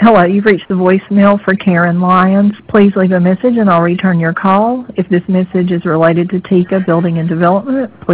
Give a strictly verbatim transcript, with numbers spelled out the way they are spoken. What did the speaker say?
Hello, you've reached the voicemail for Karen Lyons. Please leave a message and I'll return your call. If this message is related to T I C A Building and Development, please